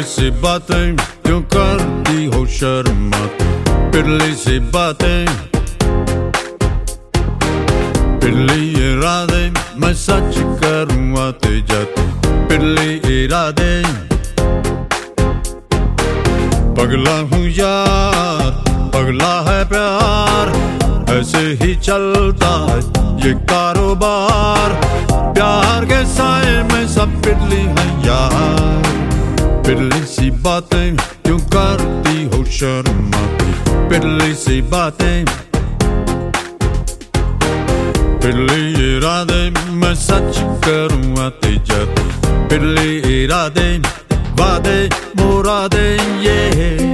सी बातें क्यों करती हो शर्माती, पिरली सी बातें, पिरली इरादे मैं सच करूँ आते जाते, पिरली इरादे। पगला हूँ यार, पगला है प्यार, ऐसे ही चलता है ये कारोबार। प्यार के साए में सब पिरली है यार, पिरली सी बातें क्यों करती हो शर्माती, पिरली सी बातें, पिरली इरादे मैं सच करूँ आते जाते, पिरली इरादे, वादे मुरादे ये।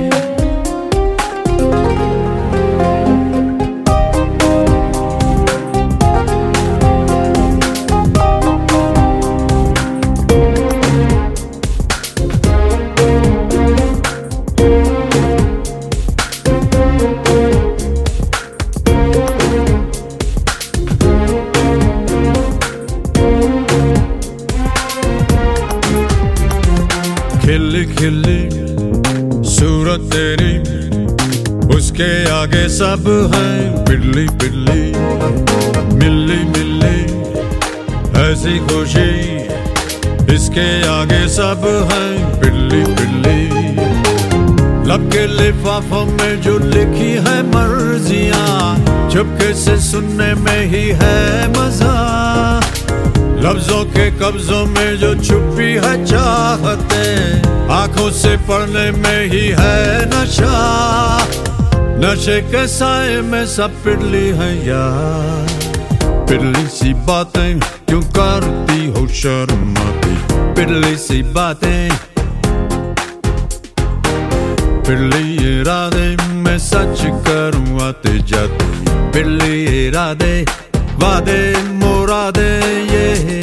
खिली खिली सूरत तेरी, उसके आगे सब है पिरली पिरली, मिली मिली ऐसी खुशी, इसके आगे सब है पिरली पिरली। लब के लिफाफों में जो लिखी है मर्जियां, चुपके से सुनने में ही है मजा। लफ्जों के कब्जों में जो छुपी है चाहते, आंखों से पढ़ने में ही है नशा। नशे के साए में सब पिरली है यार, पिरली सी बातें क्यों करती हो शर्माती, पिरली सी बातें, पिरली इरादे मैं सच करूँ आते जाते, पिरली इरादे, वादे मुरादे ये।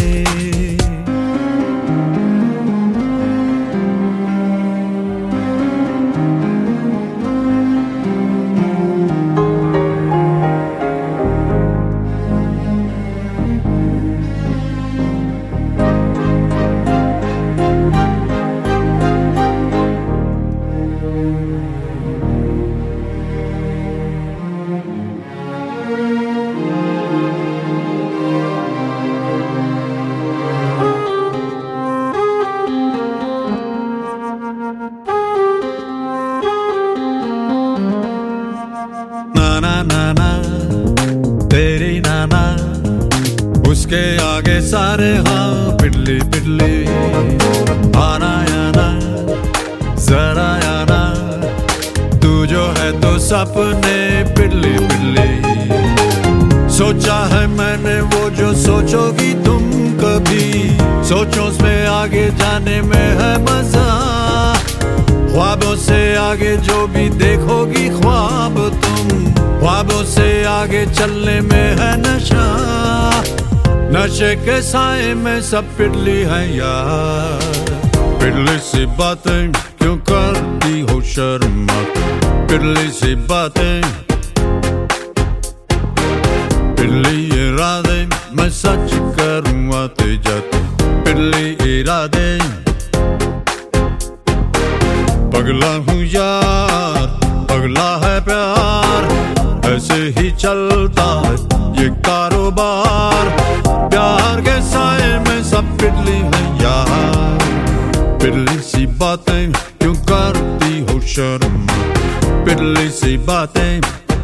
नाना तेरी नाना, उसके आगे सारे हाँ पिरली पिरली। आना याना जरा आना, तू जो है तो सपने पिरली पिरली। सोचा है मैंने वो जो सोचोगी तुम कभी, सोचों में आगे जाने में है मजा। ख्वाबों से आगे जो भी देखोगी ख्वाब तुम, ख्वाबों से आगे चलने में है नशा। नशे के साए में सब पिरली है यार, पिरली सी बातें क्यों करती हो शर्माती, पिरली सी बातें, पिरली इरादे मैं सच करूँ आते जाते, पिरली इरादे। पगला हूँ यार, पगला है प्यार, ऐसे ही चलता है ये कारोबार। प्यार के साए में सब पिरली है यार, पिरली सी बातें क्यों करती हो शर्माती, पिरली सी बातें,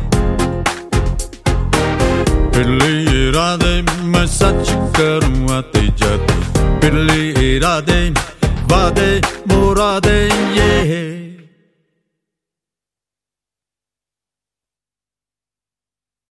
पिरली इरादे मैं सच करूँ आते जाते, पिरली इरादे, वादे मुरादे ये।